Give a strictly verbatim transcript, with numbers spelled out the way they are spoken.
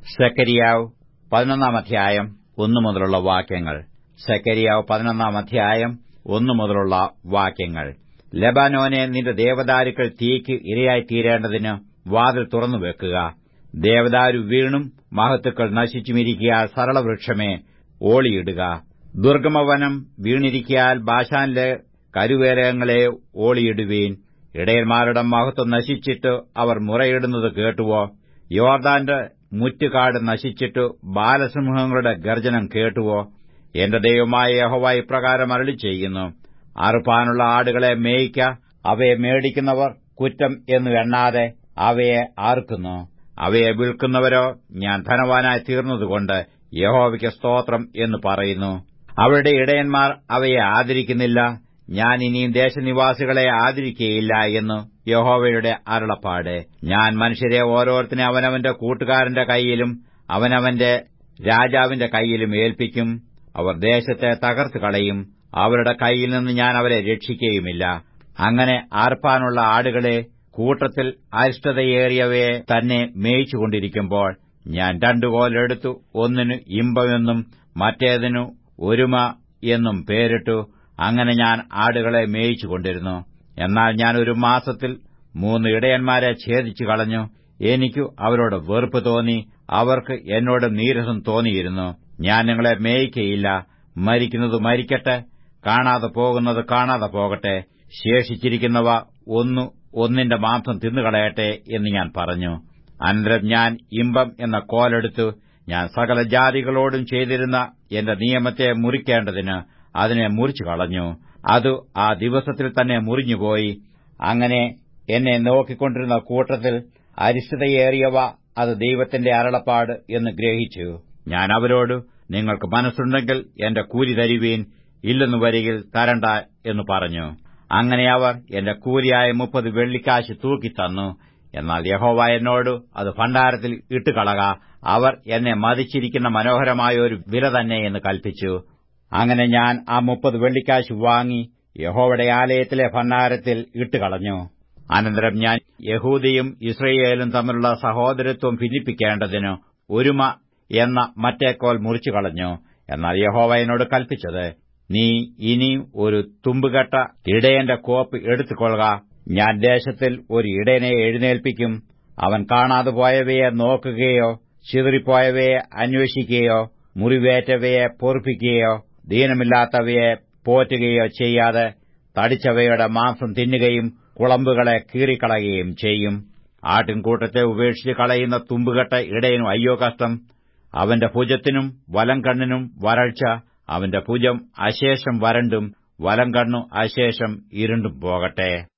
സെക്കരിയാവ് പതിനൊന്നാം അധ്യായം ഒന്നു മുതലുള്ള വാക്യങ്ങൾ. സെക്കരിയാവ് പതിനൊന്നാം അധ്യായം ഒന്നു മുതലുള്ള വാക്യങ്ങൾ. ലെബാനോനെ, നിന്റെ ദേവദാരുക്കൾ തീയ്ക്ക് ഇരയായിത്തീരേണ്ടതിന് വാതിൽ തുറന്നുവെക്കുക. ദേവദാരു വീണും മഹത്തുക്കൾ നശിച്ചുമിരിക്കയാൽ സരളവൃക്ഷമേ ഓളിയിടുക. ദുർഗമവനം വീണിരിക്കയാൽ ബാശാനിലെ കരുവേലകങ്ങളെ ഓളിയിടുവീൻ. ഇടയന്മാരുടെ മഹത്വം നശിച്ചിട്ട് അവർ മുറയിടുന്നത് കേട്ടുവോ? യോർദാന്റെ മുറ്റുകാട് നശിച്ചിട്ട് ബാലസിംഹങ്ങളുടെ ഗർജനം കേട്ടുവോ? എന്റെ ദൈവമായ യഹോവ ഇപ്രകാരം അരുളിച്ചെയ്യുന്നു: അറുപ്പാനുള്ള ആടുകളെ മേയിക്ക. അവയെ മേടിക്കുന്നവർ കുറ്റം എന്നു എണ്ണാതെ അവയെ അറുക്കുന്നു. അവയെ വിൽക്കുന്നവരോ ഞാൻ ധനവാനായി തീർന്നതുകൊണ്ട് യഹോവയ്ക്ക് സ്തോത്രം എന്ന് പറയുന്നു. അവരുടെ ഇടയന്മാർ അവയെ ആദരിക്കുന്നില്ല. ഞാൻ ഇനിയും ദേശനിവാസികളെ ആദരിക്കുകയില്ല എന്ന് യഹോവയുടെ അരുളപ്പാട്. ഞാൻ മനുഷ്യരെ ഓരോരുത്തരെ അവനവന്റെ കൂട്ടുകാരന്റെ കൈയിലും അവനവന്റെ രാജാവിന്റെ കൈയിലും ഏൽപ്പിക്കും. അവർ ദേശത്തെ തകർത്ത് കളയും. അവരുടെ കൈയിൽ നിന്ന് ഞാൻ അവരെ രക്ഷിക്കുകയുമില്ല. അങ്ങനെ അറുപ്പാനുള്ള ആടുകളെ, കൂട്ടത്തിൽ അരിഷ്ടതയേറിയവയെ തന്നെ മേയിച്ചുകൊണ്ടിരിക്കുമ്പോൾ ഞാൻ രണ്ടു കോലെടുത്തു. ഒന്നിനു ഇമ്പമെന്നും മറ്റേതിനു ഒരുമ എന്നും പേരിട്ടു. അങ്ങനെ ഞാൻ ആടുകളെ മേയിച്ചുകൊണ്ടിരുന്നു. എന്നാൽ ഞാൻ ഒരു മാസത്തിൽ മൂന്ന് ഇടയന്മാരെ ഛേദിച്ചു കളഞ്ഞു. എനിക്കു അവരോട് വെറുപ്പ് തോന്നി. അവർക്ക് എന്നോട് നീരസം തോന്നിയിരുന്നു. ഞാൻ നിങ്ങളെ മേയിക്കയില്ല. മരിക്കുന്നത് മരിക്കട്ടെ, കാണാതെ പോകുന്നത് കാണാതെ പോകട്ടെ, ശേഷിച്ചിരിക്കുന്നവ ഒന്നു ഒന്നിന്റെ മാംസം തിന്നുകളയട്ടെ എന്ന് ഞാൻ പറഞ്ഞു. അനന്തരം ഞാൻ ഇമ്പം എന്ന കോലെടുത്തു. ഞാൻ സകല ജാതികളോടും ചെയ്തിരുന്ന എന്റെ നിയമത്തെ മുറിക്കേണ്ടതിന് അതിനെ മുറിച്ചു കളഞ്ഞു. അത് ആ ദിവസത്തിൽ തന്നെ മുറിഞ്ഞുപോയി. അങ്ങനെ എന്നെ നോക്കിക്കൊണ്ടിരുന്ന കൂട്ടത്തിൽ അരിഷ്ടതയേറിയവ അത് ദൈവത്തിന്റെ അരുളപ്പാട് എന്ന് ഗ്രഹിച്ചു. ഞാൻ അവരോട്, നിങ്ങൾക്ക് മനസ്സുണ്ടെങ്കിൽ എന്റെ കൂലി തരുവീൻ, ഇല്ലെന്നു വരികിൽ തരണ്ട എന്ന് പറഞ്ഞു. അങ്ങനെ അവർ എന്റെ കൂലിയായ മുപ്പത് വെള്ളിക്കാശ് തൂക്കിത്തന്നു. എന്നാൽ യഹോവ എന്നോട്, അത് ഭണ്ഡാരത്തിൽ ഇട്ടുകളക, അവർ എന്നെ മതിച്ചിരിക്കുന്ന മനോഹരമായ ഒരു വില തന്നെ എന്ന് കൽപ്പിച്ചു. അങ്ങനെ ഞാൻ ആ മുപ്പത് വെള്ളിക്കാശ് വാങ്ങി യഹോവയുടെ ആലയത്തിലെ ഭണ്ഡാരത്തിൽ ഇട്ടുകളഞ്ഞു. അനന്തരം ഞാൻ യഹൂദയും ഇസ്രയേലും തമ്മിലുള്ള സഹോദരത്വം ഭിന്നിപ്പിക്കേണ്ടതിന് ഒരുമ എന്ന മറ്റേ കോൽ മുറിച്ചു കളഞ്ഞു. എന്നാൽ യഹോവ എന്നോട് കൽപ്പിച്ചത്, നീ ഇനി ഒരു തുമ്പുകെട്ട ഇടയന്റെ കോപ്പ് എടുത്തുകൊള്ളുക. ഞാൻ ദേശത്തിൽ ഒരു ഇടയനെ എഴുന്നേൽപ്പിക്കും. അവൻ കാണാതെ പോയവയെ നോക്കുകയോ ചിതറിപ്പോയവയെ അന്വേഷിക്കുകയോ മുറിവേറ്റവയെ പൊറുപ്പിക്കുകയോ ദീനമില്ലാത്തവയെ പോറ്റുകയോ ചെയ്യാതെ തടിച്ചവയുടെ മാംസം തിന്നുകയും കുളമ്പുകളെ കീറിക്കളയുകയും ചെയ്യും. ആട്ടിൻകൂട്ടത്തെ ഉപേക്ഷിച്ച് കളയുന്ന തുമ്പുകെട്ട ഇടയനും അയ്യോ കഷ്ടം! അവന്റെ ഭുജത്തിനും വലംകണ്ണിനും വരൾച്ച. അവന്റെ ഭുജം അശേഷം വരണ്ടും വലംകണ്ണു അശേഷം ഇരുണ്ടും പോകട്ടെ.